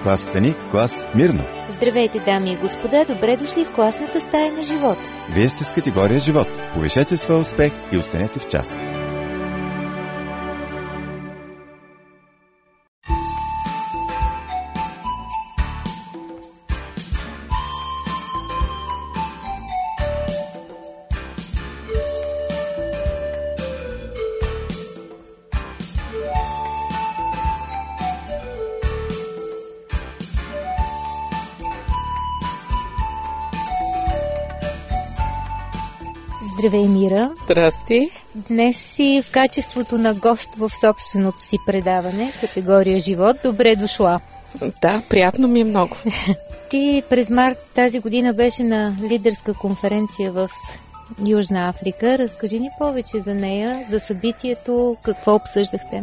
Клас Стани, клас Мирно. Здравейте, дами и господа, добре дошли в класната стая на живот. Вие сте с категория живот. Повишете своя успех и останете в час. Здравей, Мира! Здрасти! Днес си в качеството на гост в собственото си предаване, категория живот. Добре дошла! Да, приятно ми е много. Ти през март тази година беше на лидерска конференция в Южна Африка. Разкажи ни повече за нея, за събитието, какво обсъждахте?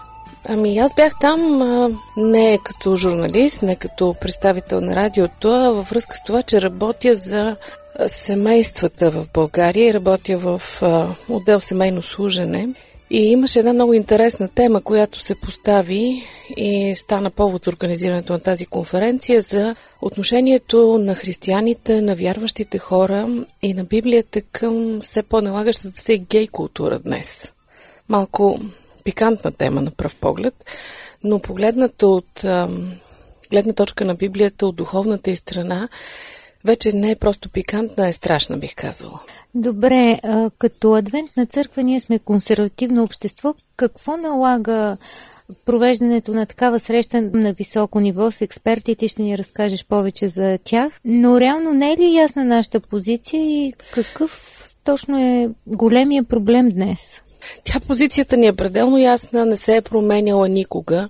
Аз бях там не като журналист, не като представител на радиото, а във връзка с това, че работя за семействата в България, работя в отдел семейно служене и имаше една много интересна тема, която се постави и стана повод за организирането на тази конференция за отношението на християните, на вярващите хора и на Библията към все по-налагащата се гей култура днес. Малко пикантна тема на пръв поглед, но погледната от гледна точка на Библията, от духовната й страна, вече не е просто пикантна, е страшна, бих казала. Добре, като адвентна църква ние сме консервативно общество. Какво налага провеждането на такава среща на високо ниво с експертите? Ще ни разкажеш повече за тях. Но реално не е ли ясна нашата позиция и какъв точно е големия проблем днес? Позицията ни е пределно ясна, не се е променяла никога,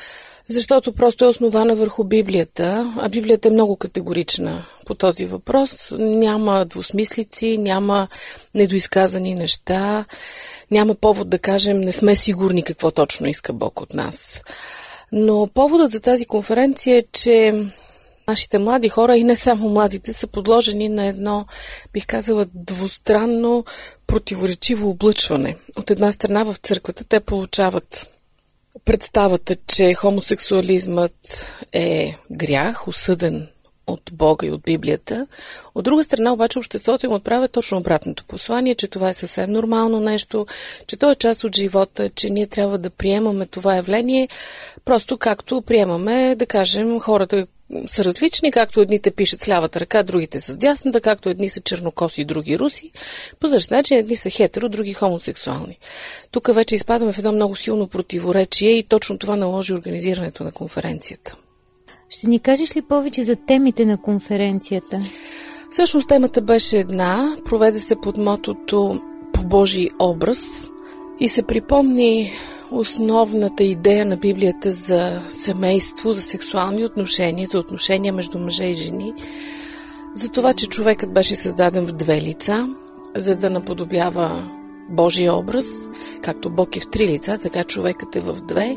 защото просто е основана върху Библията, а Библията е много категорична по този въпрос. Няма двусмислици, няма недоизказани неща, няма повод да кажем не сме сигурни какво точно иска Бог от нас. Но поводът за тази конференция е, че нашите млади хора и не само младите са подложени на едно, бих казала, двустранно противоречиво облъчване. От една страна в църквата те получават представата, че хомосексуализмът е грях, осъден от Бога и от Библията. От друга страна обаче обществото им отправя точно обратното послание, че това е съвсем нормално нещо, че то е част от живота, че ние трябва да приемаме това явление, просто както приемаме, да кажем, хората са различни, както едните пишат с лявата ръка, другите с дясната, както едни са чернокоси, други руси. По същия начин едни са хетеро, други хомосексуални. Тук вече изпадаме в едно много силно противоречие и точно това наложи организирането на конференцията. Ще ни кажеш ли повече за темите на конференцията? Всъщност темата беше една, проведе се под мотото "По Божий образ" и се припомни основната идея на Библията за семейство, за сексуални отношения, за отношения между мъже и жени, за това, че човекът беше създаден в две лица, за да наподобява Божия образ, както Бог е в три лица, така човекът е в две,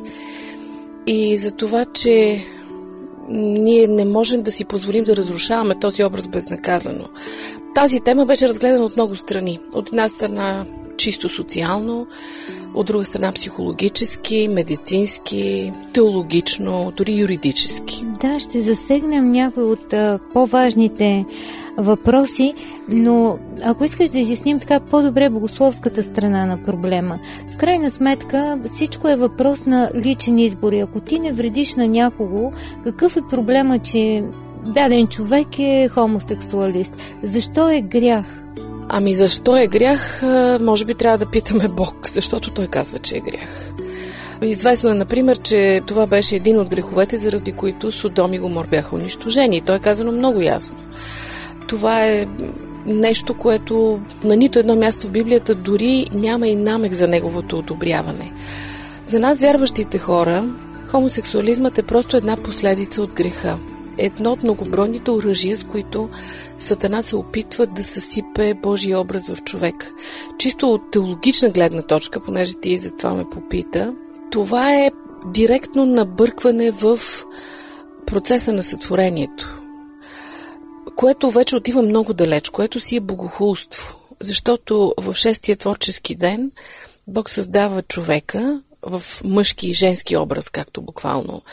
и за това, че ние не можем да си позволим да разрушаваме този образ безнаказано. Тази тема беше разгледана от много страни. От една страна чисто социално, от друга страна психологически, медицински, теологично, дори юридически. Да, ще засегнем някои от по-важните въпроси, но ако искаш да изясним така по-добре богословската страна на проблема, в крайна сметка всичко е въпрос на личен избор. И ако ти не вредиш на някого, какъв е проблема, че даден човек е хомосексуалист? Защо е грях? Защо е грях? Може би трябва да питаме Бог, защото Той казва, че е грях. Известно е, например, че това беше един от греховете, заради които Содом и Гомор бяха унищожени. Той е казано много ясно. Това е нещо, което на нито едно място в Библията дори няма и намек за неговото одобряване. За нас, вярващите хора, хомосексуализмът е просто една последица от греха. Едно от многобройните оръжия, с които Сатана се опитва да съсипе Божия образ в човек. Чисто от теологична гледна точка, понеже ти за това ме попита, това е директно набъркване в процеса на сътворението, което вече отива много далеч, което си е богохулство. Защото в шестия творчески ден Бог създава човека в мъжки и женски образ, както буквално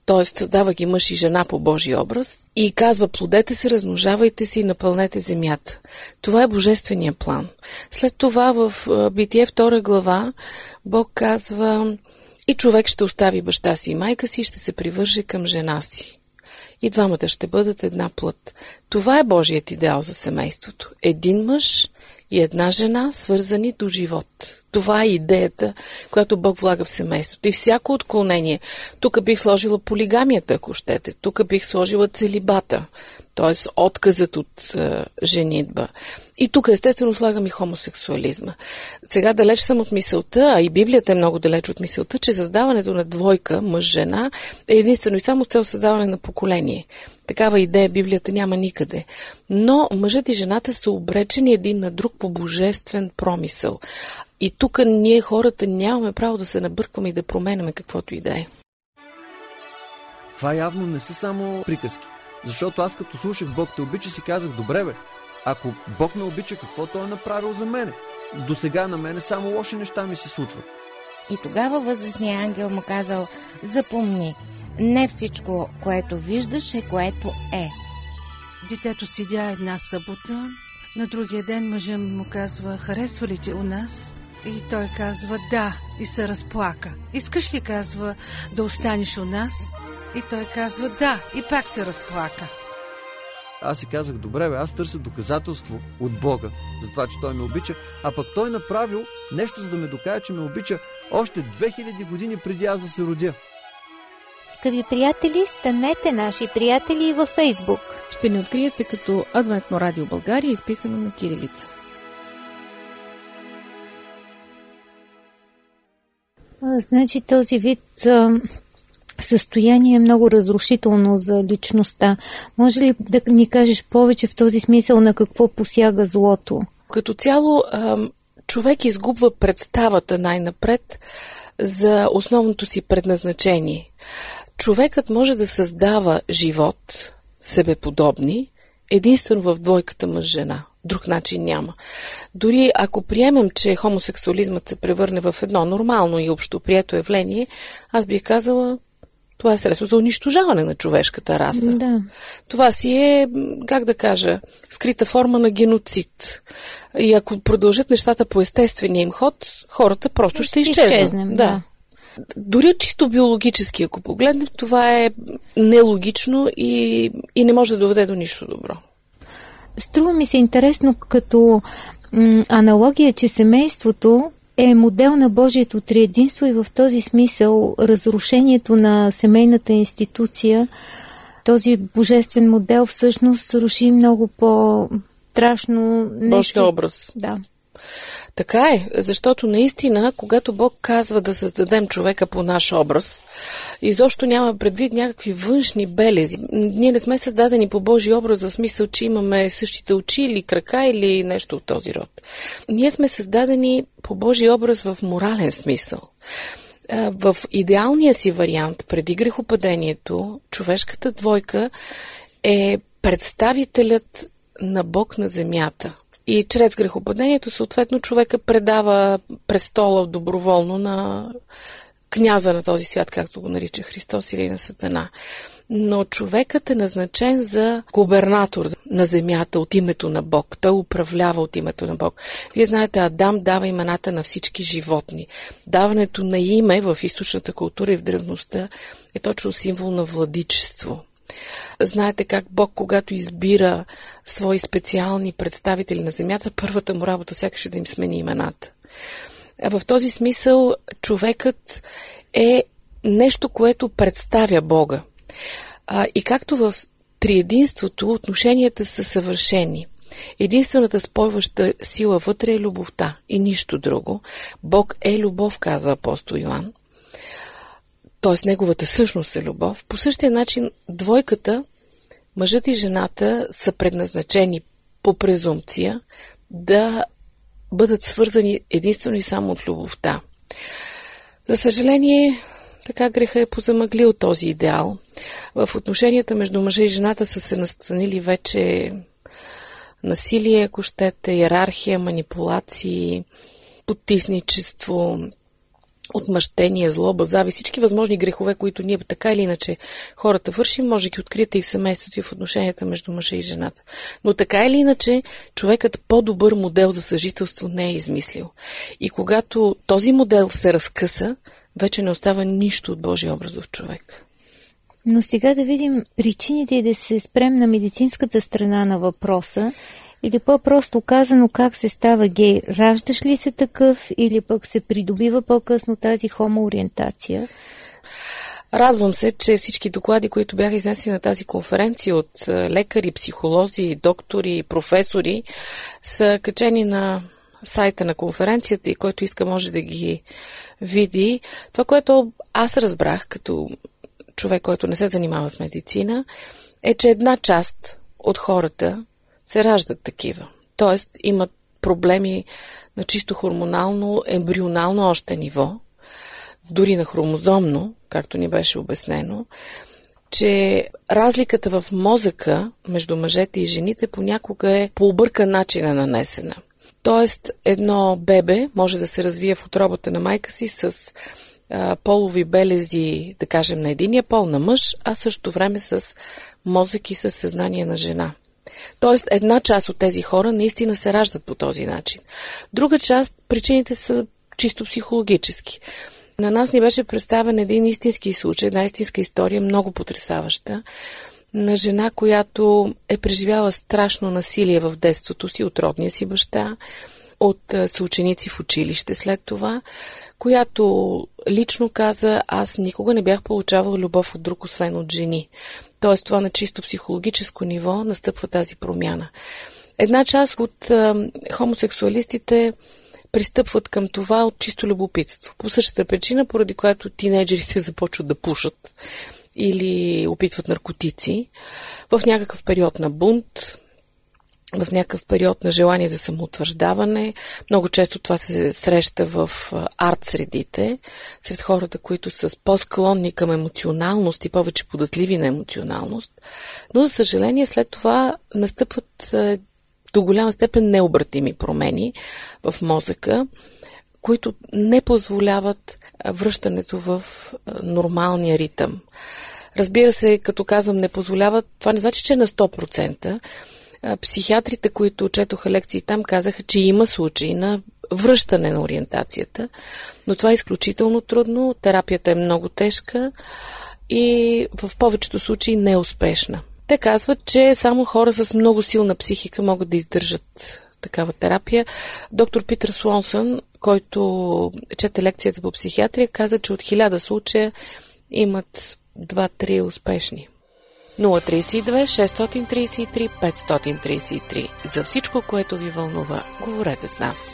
т.е. създава ги мъж и жена по Божий образ и казва: плодете се, размножавайте се и напълнете земята. Това е божествения план. След това в Битие 2 глава Бог казва: и човек ще остави баща си и майка си и ще се привърже към жена си. И двамата ще бъдат една плът. Това е Божият идеал за семейството. Един мъж и една жена, свързани до живот. Това е идеята, която Бог влага в семейството. И всяко отклонение, тук бих сложила полигамията, ако щете, тук бих сложила целибата, т.е. отказът от женитба. И тук естествено слагам и хомосексуализма. Сега далеч съм от мисълта, а и Библията е много далеч от мисълта, че създаването на двойка, мъж-жена, е единствено и само с цел създаване на поколение. Такава идея Библията няма никъде. Но мъжът и жената са обречени един на друг по божествен промисъл. И тук ние хората нямаме право да се набъркваме и да променяме каквото и да е. Това явно не са само приказки. Защото аз като слушах Бог те обича, си казах: добре бе, ако Бог ме обича, какво Той е направил за мене? До сега на мене само лоши неща ми се случват. И тогава възрастният ангел му казал: запомни, не всичко, което виждаш, е което е. Детето седя една събота, на другия ден мъжът му казва: харесва ли те у нас? И той казва: да, и се разплака. Искаш ли, казва, да останеш у нас? И той казва: да, и пак се разплака. Аз си казах: добре бе, аз търся доказателство от Бога за това, че Той ме обича, а пък Той направил нещо, за да ме докаже, че ме обича още 2000 години преди аз да се родя. Скъпи приятели, станете наши приятели и във Фейсбук. Ще ни откриете като Адвентно радио България, изписано на кирилица. Значи този вид състояние е много разрушително за личността. Може ли да ни кажеш повече в този смисъл на какво посяга злото? Като цяло, човек изгубва представата най-напред за основното си предназначение. Човекът може да създава живот, себеподобни, единствено в двойката мъж-жена. Друг начин няма. Дори ако приемем, че хомосексуализмът се превърне в едно нормално и общоприето явление, аз бих казала: това е средство за унищожаване на човешката раса. Да. Това си е, как да кажа, скрита форма на геноцид. И ако продължат нещата по естествения им ход, хората просто ще изчезнат. Да. Дори чисто биологически, ако погледнем, това е нелогично и не може да доведе до нищо добро. Струва ми се интересно като аналогия, че семейството е модел на Божието триединство и в този смисъл разрушението на семейната институция, този божествен модел всъщност руши много по-страшно нещо. Божия образ. Да. Така е, защото наистина, когато Бог казва да създадем човека по наш образ, изобщо няма предвид някакви външни белези. Ние не сме създадени по Божий образ в смисъл, че имаме същите очи или крака или нещо от този род. Ние сме създадени по Божий образ в морален смисъл. В идеалния си вариант, преди грехопадението, човешката двойка е представителят на Бог на земята. И чрез грехопадението, съответно, човека предава престола доброволно на княза на този свят, както го нарича Христос, или на Сатана. Но човекът е назначен за губернатор на земята от името на Бог. Той управлява от името на Бог. Вие знаете, Адам дава имената на всички животни. Даването на име в източната култура и в древността е точно символ на владичество. Знаете как Бог, когато избира свои специални представители на земята, първата му работа сякаш е да им смени имената. В този смисъл човекът е нещо, което представя Бога. И както в триединството отношенията са съвършени. Единствената спойваща сила вътре е любовта и нищо друго. Бог е любов, казва апостол Йоан. Т.е. неговата същност е любов. По същия начин двойката, мъжът и жената, са предназначени по презумпция да бъдат свързани единствено и само от любовта. За съжаление, така греха е позамъглил този идеал. В отношенията между мъжа и жената са се настанили вече насилие, ако щете, иерархия, манипулации, потисничество. отмъщение, злоба, завист, всички възможни грехове, които ние така или иначе хората вършим, може да ги откриете и в семейството, и в отношенията между мъжа и жената. Но така или иначе, човекът по-добър модел за съжителство не е измислил. И когато този модел се разкъса, вече не остава нищо от Божия образ в човек. Но сега да видим причините и да се спрем на медицинската страна на въпроса. Или по-просто казано, как се става гей? Раждаш ли се такъв или пък се придобива по-късно тази хомоориентация? Радвам се, че всички доклади, които бяха изнесени на тази конференция от лекари, психолози, доктори, професори, са качени на сайта на конференцията и който иска може да ги види. Това, което аз разбрах като човек, който не се занимава с медицина, е, че една част от хората се раждат такива. Тоест имат проблеми на чисто хормонално, ембрионално още ниво, дори на хромозомно, както ни беше обяснено, че разликата в мозъка между мъжете и жените понякога е по объркан начин нанесена. Тоест едно бебе може да се развие в утробата на майка си с полови белези, да кажем, на единия пол, на мъж, а същото време с мозък и със съзнание на жена. Тоест, една част от тези хора наистина се раждат по този начин. Друга част, причините са чисто психологически. На нас ни беше представен един истински случай, една истинска история, много потресаваща, на жена, която е преживяла страшно насилие в детството си от родния си баща, от съученици в училище след това, която лично каза, аз никога не бях получавала любов от друг, освен от жени. Тоест, това на чисто психологическо ниво настъпва тази промяна. Една част от хомосексуалистите пристъпват към това от чисто любопитство. По същата причина, поради която тинейджерите започват да пушат или опитват наркотици в някакъв период на бунт, в някакъв период на желание за самоутвърждаване. Много често това се среща в арт средите, сред хората, които са по-склонни към емоционалност и повече податливи на емоционалност. Но, за съжаление, след това настъпват до голяма степен необратими промени в мозъка, които не позволяват връщането в нормалния ритъм. Разбира се, като казвам не позволяват, това не значи, че е на 100%. Психиатрите, които четоха лекции там, казаха, че има случаи на връщане на ориентацията, но това е изключително трудно, терапията е много тежка и в повечето случаи неуспешна. Те казват, че само хора с много силна психика могат да издържат такава терапия. Доктор Питър Слонсън, който чете лекцията по психиатрия, каза, че от 1000 случая имат 2-3 успешни. 032 633 533. За всичко, което ви вълнува, говорете с нас.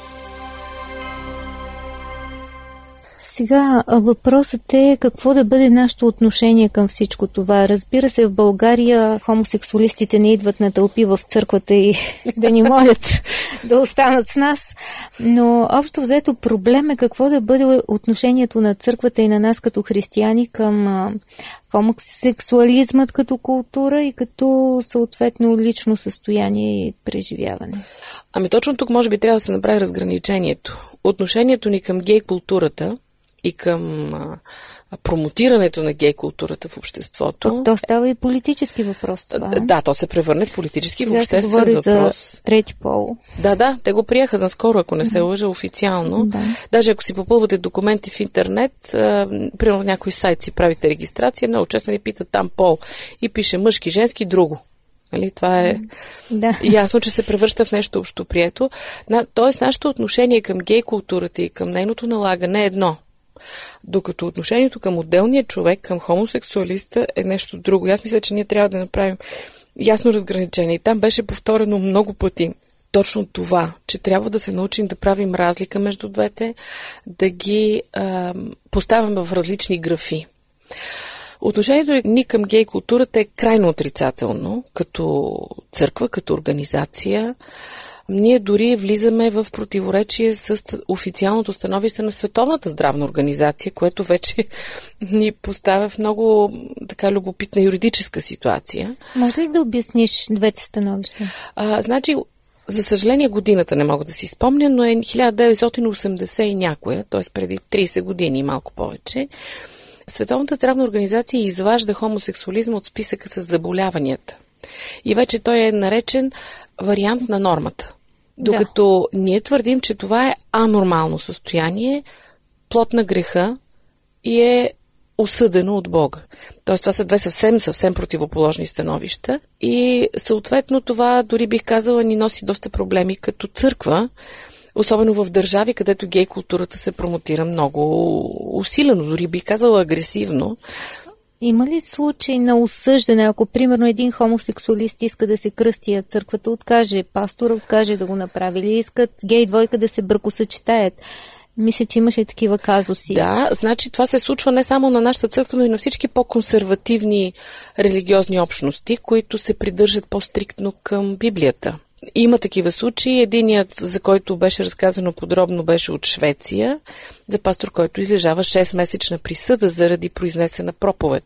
Сега въпросът е какво да бъде нашето отношение към всичко това. Разбира се, в България хомосексуалистите не идват на тълпи в църквата и да ни молят да останат с нас, но общо взето проблем е какво да бъде отношението на църквата и на нас като християни към хомосексуализмът като култура и като съответно лично състояние и преживяване. Ами точно тук може би трябва да се направи разграничението. Отношението ни към гей културата и към промотирането на гей културата в обществото. То става и политически въпрос това. Да, то се превърне в политически, сега в обществен въпрос. Сега се говори за трети пол. Да, те го приеха наскоро, ако не се лъжа, официално. Да. Даже ако си попълвате документи в интернет, примерно някой сайт си правите регистрация, много често ни питат там пол и пише мъжки, женски, друго. Нали? Това е ясно, че се превръща в нещо общоприето. Тоест, нашето отношение към гей културата и към нейното налагане е едно. Докато отношението към отделния човек, към хомосексуалиста е нещо друго. Аз мисля, че ние трябва да направим ясно разграничение. И там беше повторено много пъти точно това, че трябва да се научим да правим разлика между двете, да ги поставяме в различни графи. Отношението ни към гей културата е крайно отрицателно, като църква, като организация. Ние дори влизаме в противоречие с официалното становище на Световната здравна организация, което вече ни поставя в много така любопитна юридическа ситуация. Може ли да обясниш двете становища? Значи, За съжаление, годината не мога да си спомня, но е 1980 и някоя, т.е. преди 30 години и малко повече. Световната здравна организация изважда хомосексуализма от списъка с заболяванията. И вече той е наречен вариант на нормата. Докато ние твърдим, че това е анормално състояние, плод на греха и е осъдено от Бога. Тоест това са две съвсем противоположни становища и съответно това, дори бих казала, ни носи доста проблеми като църква, особено в държави, където гей културата се промотира много усилено, дори бих казала агресивно. Има ли случай на осъждане, ако примерно един хомосексуалист иска да се кръсти, а църквата откаже, пастора откаже да го направи, или искат гей двойка да се бракосъчетаят? Мисля, че имаше такива казуси. Да, значи това се случва не само на нашата църква, но и на всички по-консервативни религиозни общности, които се придържат по-стриктно към Библията. Има такива случаи. Единият, за който беше разказано подробно, беше от Швеция, за пастор, който излежава 6-месечна присъда заради произнесена проповед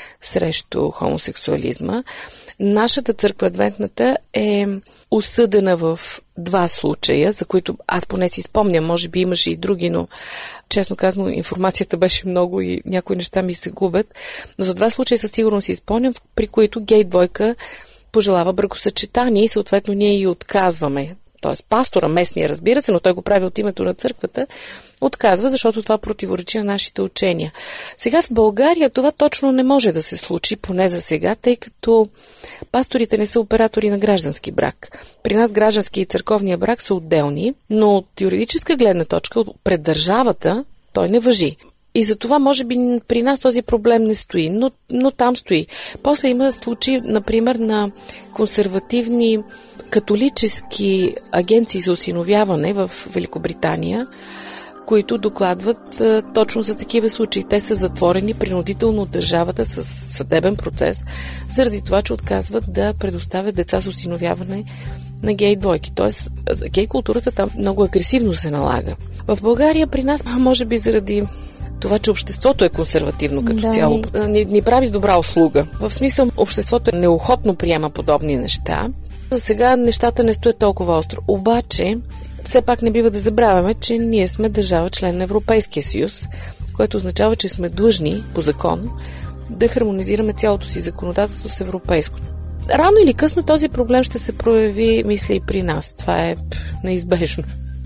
срещу хомосексуализма. Нашата църква, адвентната, е осъдена в 2 случая, за които аз поне си спомням, може би имаше и други, но честно казано информацията беше много и някои неща ми се губят. Но за 2 случая със сигурност си спомням, при които гей двойка пожелава бракосъчетание и съответно ние и отказваме. Тоест пастора, местния, разбира се, но той го прави от името на църквата, отказва, защото това противоречи на нашите учения. Сега в България това точно не може да се случи, поне за сега, тъй като пасторите не са оператори на граждански брак. При нас граждански и църковния брак са отделни, но от юридическа гледна точка пред държавата той не важи. И за това, може би, при нас този проблем не стои, но там стои. После има случаи, например, на консервативни католически агенции за осиновяване в Великобритания, които докладват точно за такива случаи. Те са затворени принудително от държавата с съдебен процес, заради това, че отказват да предоставят деца с осиновяване на гей двойки. Тоест, гей културата там много агресивно се налага. В България при нас, може би заради това, че обществото е консервативно като цяло, ни прави добра услуга. В смисъл, обществото неохотно приема подобни неща. За сега нещата не стоят толкова остро. Обаче, все пак не бива да забравяме, че ние сме държава член на Европейския съюз, което означава, че сме длъжни по закон да хармонизираме цялото си законодателство с европейското. Рано или късно този проблем ще се прояви, мисля, и при нас. Това е неизбежно.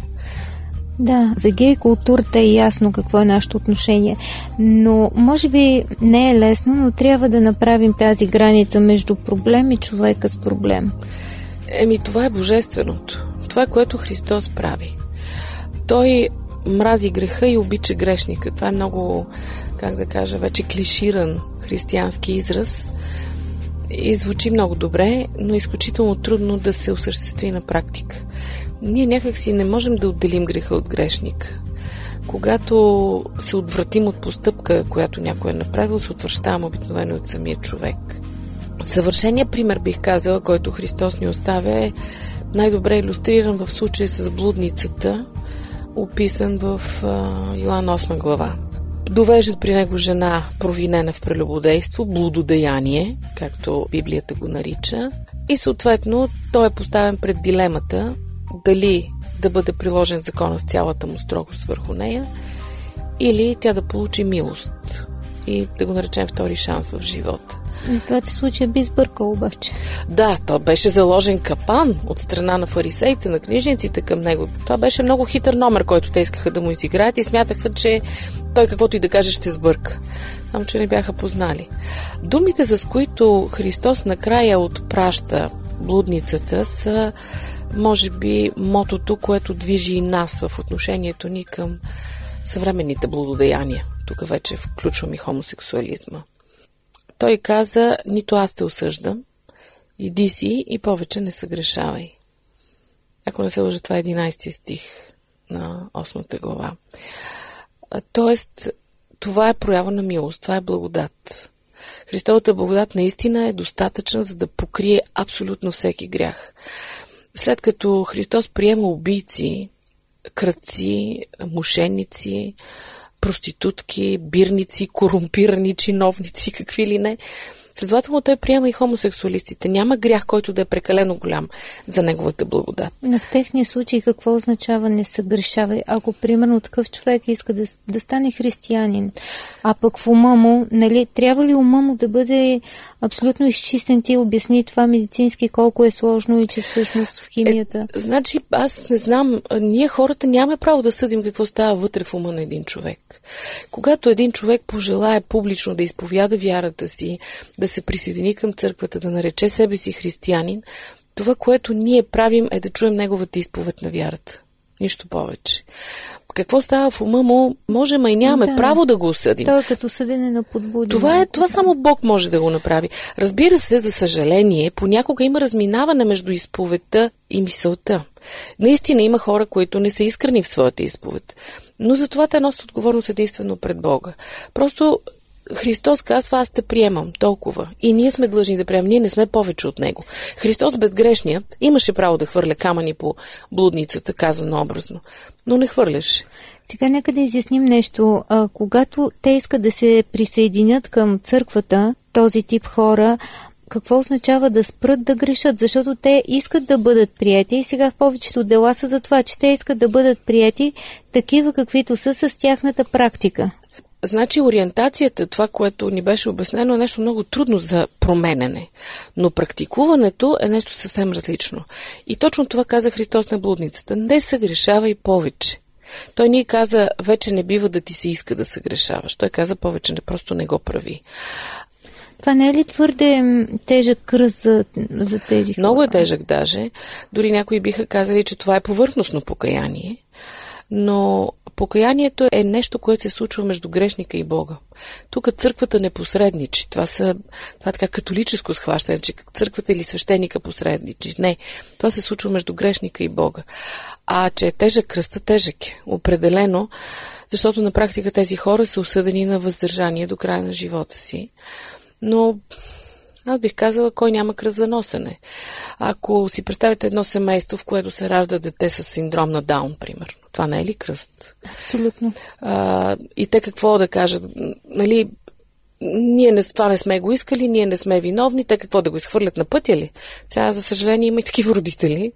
Да, за гей културата е ясно какво е нашето отношение, но може би не е лесно, но трябва да направим тази граница между проблем и човека с проблем. Това е божественото. Това е, което Христос прави. Той мрази греха и обича грешника. Това е много, как да кажа, вече клиширан християнски израз и звучи много добре, но е изключително трудно да се осъществи на практика. Ние някак си не можем да отделим греха от грешника. Когато се отвратим от постъпка, която някой е направил, се отвръщаваме обикновено от самия човек. Съвършеният пример, бих казала, който Христос ни оставя, е най-добре илюстриран в случая с блудницата, описан в Йоан 8 глава. Довеждат при него жена, провинена в прелюбодейство, блудодеяние, както Библията го нарича, и съответно той е поставен пред дилемата дали да бъде приложен закона с цялата му строгост върху нея или тя да получи милост и да го наречем втори шанс в живота. В двата случая би сбъркал обаче. Да, то беше заложен капан от страна на фарисеите, на книжниците към него. Това беше много хитър номер, който те искаха да му изиграят и смятаха, че той каквото и да каже ще сбърка. Само че не бяха познали. Думите, с които Христос накрая отпраща блудницата, са може би мотото, което движи и нас в отношението ни към съвременните блудодеяния. Тук вече включвам и хомосексуализма. Той каза: нито аз те осъждам, иди си и повече не съгрешавай. Ако не се лъжа, това е 11 стих на 8 глава. Тоест, това е проява на милост, това е благодат. Христовата благодат наистина е достатъчна, за да покрие абсолютно всеки грях. След като Христос приема убийци, крадци, мошенници, проститутки, бирници, корумпирани чиновници, какви ли не, Следователно той приема и хомосексуалистите. Няма грях, който да е прекалено голям за неговата благодат. Но в техния случай какво означава не съгрешавай? Ако, примерно, такъв човек иска да стане християнин, а пък в ума му, нали, трябва ли ума му да бъде абсолютно изчистен? Ти обясни това медицински колко е сложно и че всъщност в химията... Значи, аз не знам, ние хората нямаме право да съдим какво става вътре в ума на един човек. Когато един човек пожелае публично да изповяда вярата си, да се присъедини към църквата, да нарече себе си християнин, това, което ние правим, е да чуем неговата изповед на вярата. Нищо повече. Какво става в ума му, можем, а и нямаме право да го осъдим. Това е като съдене на подбуди. Това само Бог може да го направи. Разбира се, за съжаление, понякога има разминаване между изповедта и мисълта. Наистина има хора, които не са искрени в своята изповед. Но за това те носят отговорност единствено пред Бога. Просто Христос казва, аз те приемам толкова. И ние сме длъжни да приемам. Ние не сме повече от Него. Христос безгрешният имаше право да хвърля камъни по блудницата, казано образно. Но не хвърляше. Сега нека да изясним нещо. Когато те искат да се присъединят към църквата, този тип хора, какво означава да спрат да грешат? Защото те искат да бъдат приети и сега в повечето дела са за това, че те искат да бъдат приети такива каквито са с тяхната практика. Значи ориентацията, това, което ни беше обяснено, е нещо много трудно за променене. Но практикуването е нещо съвсем различно. И точно това каза Христос на блудницата. Не съгрешавай повече. Той ни каза, вече не бива да ти се иска да съгрешаваш. Той каза, повече просто не го прави. Това не е ли твърде тежък кръст за тези хора? Много е тежък даже. Дори някои биха казали, че това е повърхностно покаяние. Но покаянието е нещо, което се случва между грешника и Бога. Тук църквата не посредничи. Това е така католическо схващане, че църквата или свещеника посредничи. Не, това се случва между грешника и Бога. А че е тежък, кръста тежък е. Определено, защото на практика тези хора са осъдени на въздържание до края на живота си. Но аз бих казала, кой няма кръст за носене. Ако си представите едно семейство, в което се ражда дете с синдром на Даун, примерно, това не е ли кръст? Абсолютно. И те какво да кажат? Нали, ние това не сме го искали, ние не сме виновни, те какво да го изхвърлят на пътя ли? Сега, за съжаление, има и такива родители.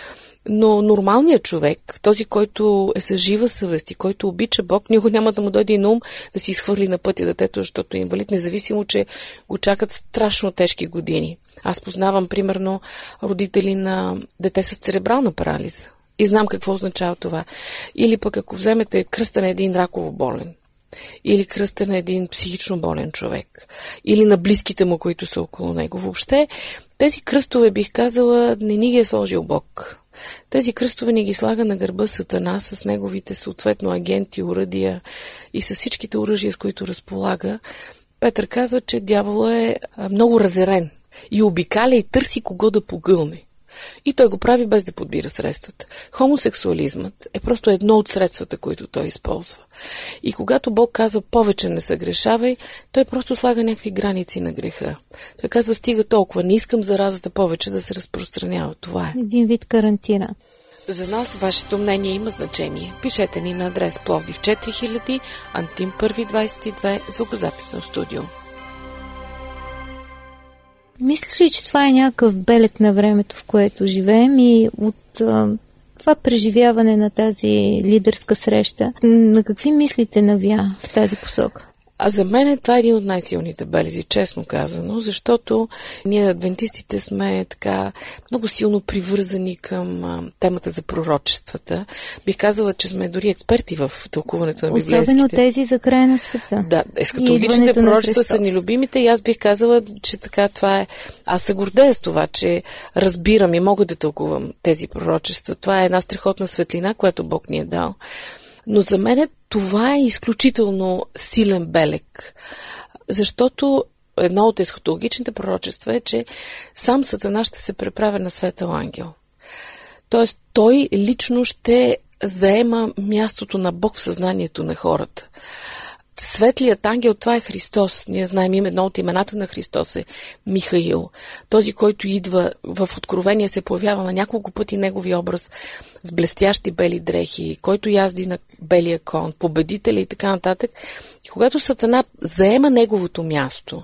Но нормалният човек, този, който е с жива съвест и който обича Бог, никога няма да му дойде на ум да си изхвърли на пътя детето, защото е инвалид, независимо, че го чакат страшно тежки години. Аз познавам, примерно, родители на дете с церебрална парализа. И знам какво означава това. Или пък ако вземете кръста на един раково болен, или кръста на един психично болен човек, или на близките му, които са около него. Въобще, тези кръстове, бих казала, не ни ги е сложил Бог. Тези кръстове ни ги слага на гърба Сатана с неговите съответно агенти, оръдия и с всичките оръжия, с които разполага. Петър казва, че дявола е много разерен и обикаля и търси кого да погълне. И той го прави без да подбира средствата. Хомосексуализмът е просто едно от средствата, които той използва. И когато Бог казва повече не съгрешавай, той просто слага някакви граници на греха. Той казва стига толкова, не искам заразата повече да се разпространява. Това е. Един вид карантина. За нас вашето мнение има значение. Пишете ни на адрес Пловдив 4000, Антим 1 22, звукозаписно студио. Мислиш ли, че това е някакъв белег на времето, в което живеем и от това преживяване на тази лидерска среща, на какви мислите навя в тази посока? А за мен това е един от най-силните белези, честно казано, защото ние адвентистите сме така много силно привързани към темата за пророчествата. Бих казала, че сме дори експерти в тълкуването на библейските. Особено тези за края на света. Да, ескатологичните пророчества са ни любимите и аз бих казала, че така това е. Аз се гордея с това, че разбирам и мога да тълкувам тези пророчества. Това е една страхотна светлина, която Бог ни е дал. Но за мен това е изключително силен белег, защото едно от есхатологичните пророчества е, че сам Сатана ще се преправя на светъл ангел. Тоест той лично ще заема мястото на Бог в съзнанието на хората. Светлият ангел, това е Христос. Ние знаем едно от имената на Христос е Михаил. Този, който идва в Откровение, се появява на няколко пъти негови образ с блестящи бели дрехи, който язди на белия кон, победителя и така нататък. И когато Сатана заема неговото място,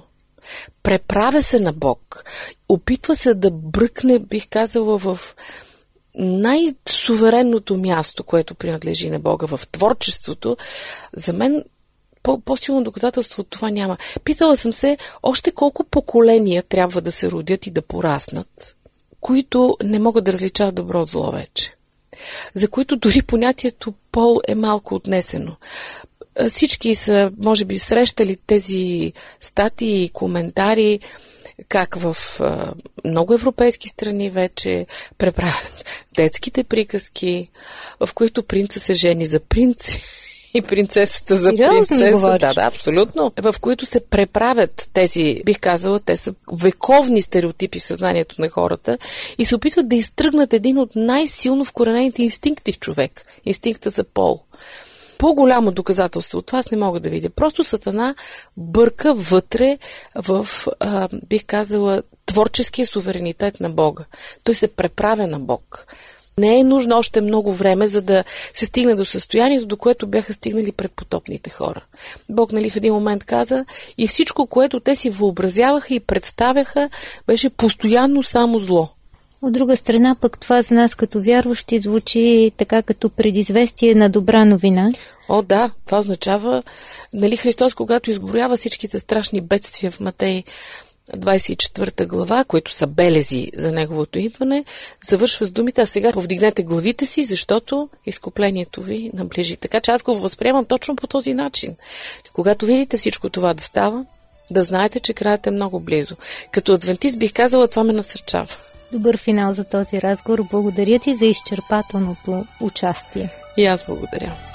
Преправя се на Бог. Опитва се да бръкне, бих казала, в най-суверенното място, което принадлежи на Бога, в творчеството. За мен по-силно доказателство от това няма. Питала съм се още колко поколения трябва да се родят и да пораснат, които не могат да различават добро от зло вече. За които дори понятието пол е малко отнесено. Всички са, може би, срещали тези статии и коментари, как в много европейски страни вече преправят детските приказки, в които принца се жени за принц и принцесата за принцеса. Да, абсолютно. В които се преправят тези, бих казала, те са вековни стереотипи в съзнанието на хората и се опитват да изтръгнат един от най-силно вкоренените инстинкти в човек. Инстинкта за пол. По-голямо доказателство от това аз не мога да видя. Просто Сатана бърка вътре в, бих казала, творческия суверенитет на Бога. Той се преправя на Бог. Не е нужно още много време, за да се стигне до състоянието, до което бяха стигнали предпотопните хора. Бог, в един момент каза, и всичко, което те си въобразяваха и представяха, беше постоянно само зло. От друга страна, пък това за нас като вярващи звучи така като предизвестие на добра новина. О, да, това означава, Христос, когато изброява всичките страшни бедствия в Матей 24 глава, които са белези за неговото идване, завършва с думите: а сега повдигнете главите си, защото изкуплението ви наближи. Така че аз го възприемам точно по този начин. Когато видите всичко това да става, да знаете, че краят е много близо. Като адвентист бих казала, това ме насърчава. Добър финал за този разговор. Благодаря ти за изчерпателното участие. И аз благодаря.